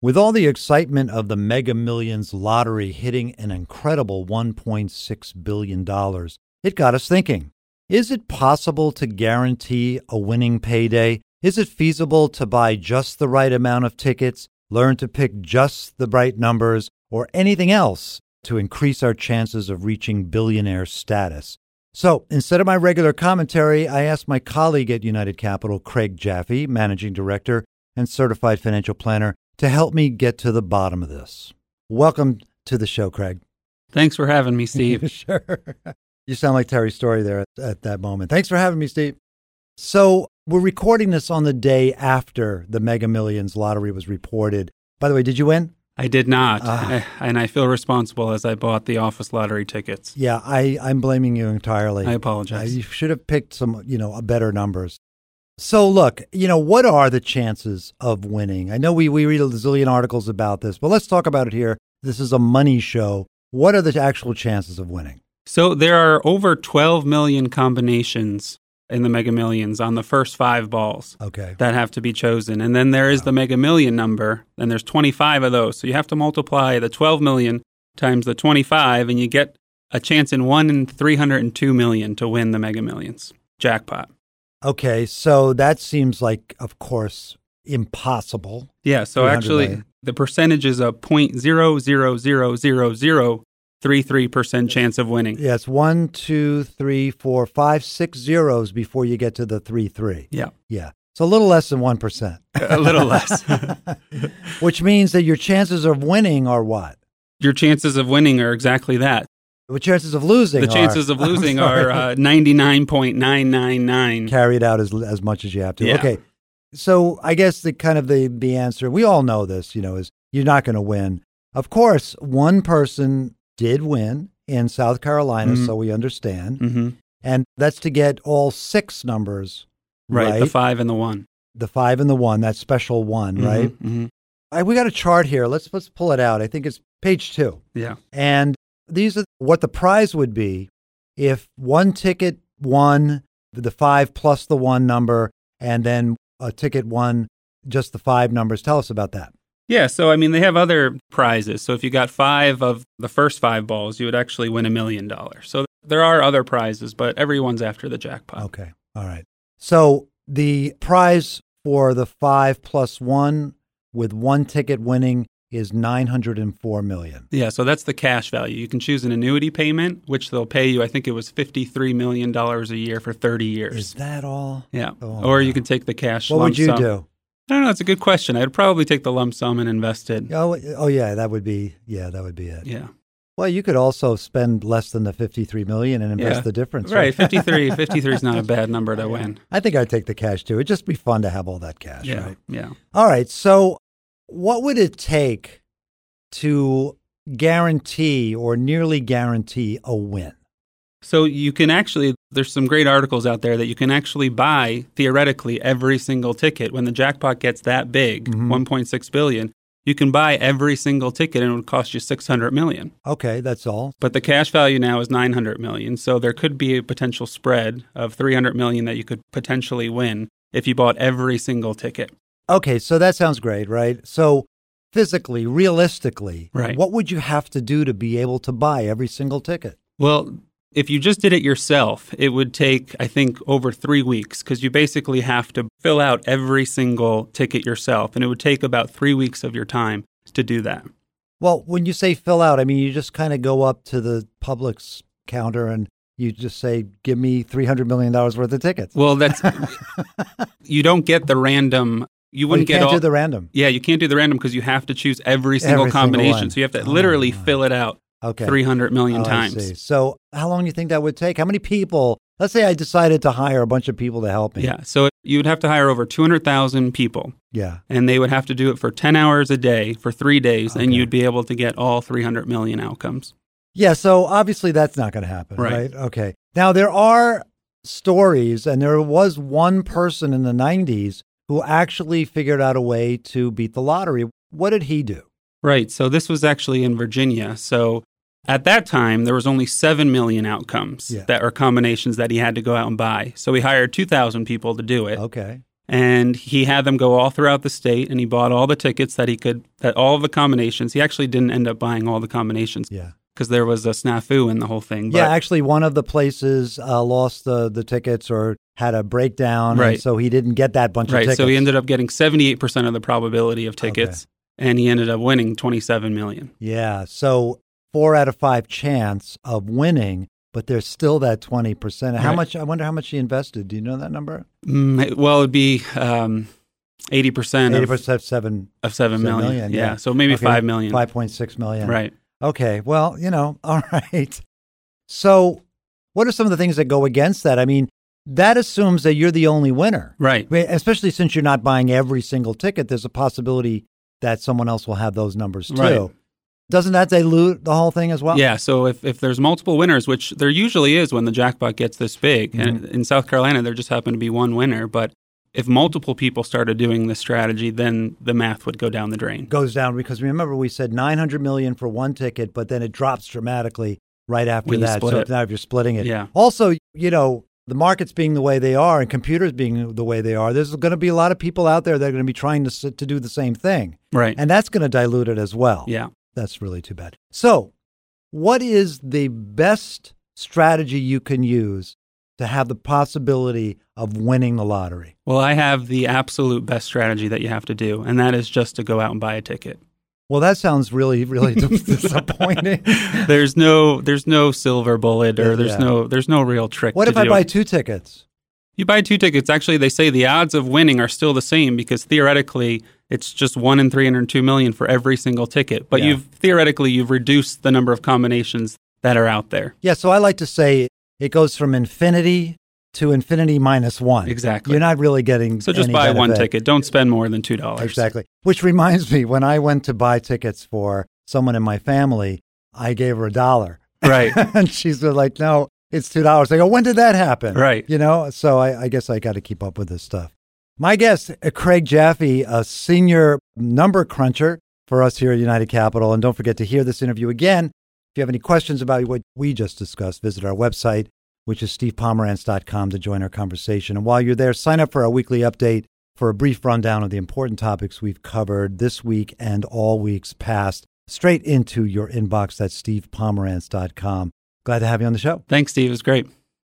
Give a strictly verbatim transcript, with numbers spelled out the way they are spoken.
With all the excitement of the Mega Millions lottery hitting an incredible one point six billion dollars, it got us thinking. Is it possible to guarantee a winning payday? Is it feasible to buy just the right amount of tickets, learn to pick just the right numbers, or anything else to increase our chances of reaching billionaire status? So instead of my regular commentary, I asked my colleague at United Capital, Craig Jaffe, Managing Director and Certified Financial Planner, to help me get to the bottom of this. Welcome to the show, Craig. Thanks for having me, Steve. Sure. You sound like Terry Story there at, at that moment. Thanks for having me, Steve. So we're recording this on the day after the Mega Millions lottery was reported. By the way, did you win? I did not, Uh, I, and I feel responsible as I bought the office lottery tickets. Yeah, I, I'm blaming you entirely. I Uh, apologize. you should have picked some, you know, better numbers. So look, you know, what are the chances of winning? I know we, we read a zillion articles about this, but let's talk about it here. This is a money show. What are the actual chances of winning? So there are over twelve million combinations in the Mega Millions on the first five balls Okay. that have to be chosen. And then there is the Mega Million number, and there's twenty-five of those. So you have to multiply the twelve million times the twenty-five, and you get a chance in one in three hundred two million to win the Mega Millions jackpot. Okay, so that seems like, of course, impossible. Yeah, so three hundred actually million. the percentage is a zero point zero zero zero zero zero three three percent chance of winning. Yeah, it's one, two, three, four, five, six zeros before you get to the three, three. Yeah. Yeah. It's a little less than one percent. A little less. Which means that your chances of winning are what? Your chances of winning are exactly that. The chances of losing The are, chances of losing I'm sorry, are uh, ninety-nine point nine nine nine. carried out as as much as you have to. Yeah. Okay. So I guess the kind of the, the answer, we all know this, you know, is you're not going to win. Of course, one person did win in South Carolina, Mhm. so we understand. Mm-hmm. And that's to get all six numbers Right, right. the five and the one. The five and the one, that special one, Mhm, right? mhm. I, we got a chart here. Let's let's pull it out. I think it's page two. Yeah. And these are what the prize would be if one ticket won the five plus the one number, and then a ticket won just the five numbers. Tell us about that. Yeah, so I mean, they have other prizes. So if you got five of the first five balls, you would actually win a million dollars. So there are other prizes, but everyone's after the jackpot. Okay. All right. So the prize for the five plus one with one ticket winning is nine hundred four million. Yeah, so that's the cash value. You can choose an annuity payment, which they'll pay you, I think it was fifty-three million dollars a year for thirty years. Is that all? Yeah. Oh, or wow. you can take the cash What lump would you sum. do? I don't know. It's a good question. I'd probably take the lump sum and invest it. Oh, oh yeah, that would be yeah, that would be it. Yeah. Well, you could also spend less than the fifty-three million and invest Yeah. the difference. Right. fifty-three. fifty-three is not a bad number to win. I think I'd take the cash too. It'd just be fun to have all that cash, Yeah. right? Yeah. All right. So what would it take to guarantee or nearly guarantee a win? So you can actually, there's some great articles out there that you can actually buy, theoretically, every single ticket. When the jackpot gets that big, Mhm. one point six billion, you can buy every single ticket and it would cost you six hundred million. Okay, that's all. But the cash value now is nine hundred million. So there could be a potential spread of three hundred million that you could potentially win if you bought every single ticket. Okay, so that sounds great, right? So physically, realistically, Right. what would you have to do to be able to buy every single ticket? Well, if you just did it yourself, it would take, I think, over three weeks because you basically have to fill out every single ticket yourself. And it would take about three weeks of your time to do that. Well, when you say fill out, I mean, you just kind of go up to the Publix counter and you just say, give me three hundred million dollars worth of tickets. Well, that's, you don't get the random, you Well, you wouldn't get can't all, do the random. yeah, you can't do the random because you have to choose every single Every single combination. one. So you have to Oh, literally my. fill it out Okay. three hundred million Oh, I times. see. So how long do you think that would take? How many people? Let's say I decided to hire a bunch of people to help me. Yeah, so you would have to hire over two hundred thousand people, Yeah. and they would have to do it for ten hours a day for three days, and Okay. you'd be able to get all three hundred million outcomes. Yeah. So obviously that's not going to happen. Right. Right. Okay. Now there are stories, and there was one person in the nineties who actually figured out a way to beat the lottery. What did he do? Right, so this was actually in Virginia. So at that time, there was only seven million outcomes Yeah. that are combinations that he had to go out and buy. So he hired two thousand people to do it. Okay. And he had them go all throughout the state, and he bought all the tickets that he could, that all of the combinations. He actually didn't end up buying all the combinations. Yeah. Because there was a snafu in the whole thing. But, yeah, actually, one of the places uh, lost the, the tickets or had a breakdown, right. and so he didn't get that bunch right, of tickets. So he ended up getting seventy-eight percent of the probability of tickets, okay. and he ended up winning twenty-seven million dollars. Yeah, so four out of five chance of winning, but there's still that twenty percent. How right. much? I wonder how much he invested. Do you know that number? Mm, well, it'd be um, eighty percent. eighty percent of seven of seven, seven million. million. Yeah. yeah, so maybe okay. five million. five point six million. Right. Okay, well, you know, all right. So what are some of the things that go against that? I mean, that assumes that you're the only winner. Right. I mean, especially since you're not buying every single ticket, there's a possibility that someone else will have those numbers too. Right. Doesn't that dilute the whole thing as well? Yeah, so if, if there's multiple winners, which there usually is when the jackpot gets this big, mm-hmm. and in South Carolina there just happened to be one winner, but if multiple people started doing this strategy, then the math would go down the drain. Goes down because remember we said nine hundred million dollars for one ticket, but then it drops dramatically right after when that. So it. now if you're splitting it. Yeah. Also, you know, the markets being the way they are and computers being the way they are, there's going to be a lot of people out there that are going to be trying to to do the same thing. Right. And that's going to dilute it as well. Yeah. That's really too bad. So what is the best strategy you can use to have the possibility of winning the lottery? Well, I have the absolute best strategy that you have to do, and that is just to go out and buy a ticket. Well, that sounds really, really disappointing. There's no, there's no silver bullet, or there's yeah. no, there's no real trick. What to if I do buy it. two tickets? You buy two tickets. Actually, they say the odds of winning are still the same because theoretically, it's just one in three hundred two million for every single ticket. But yeah. you've theoretically you've reduced the number of combinations that are out there. Yeah. So I like to say it goes from infinity to infinity minus one. Exactly. You're not really getting so just any buy benefit. one ticket. Don't spend more than two dollars. Exactly. Which reminds me, when I went to buy tickets for someone in my family, I gave her a dollar. Right. And she's like, "No, it's two dollars." I go, "When did that happen?" Right. You know. So I, I guess I got to keep up with this stuff. My guest, Craig Jaffe, a senior number cruncher for us here at United Capital. And don't forget to hear this interview again. If you have any questions about what we just discussed, visit our website, which is steve pomerantz dot com, to join our conversation. And while you're there, sign up for our weekly update for a brief rundown of the important topics we've covered this week and all weeks past, straight into your inbox. That's steve pomerantz dot com. Glad to have you on the show. Thanks, Steve. It was great.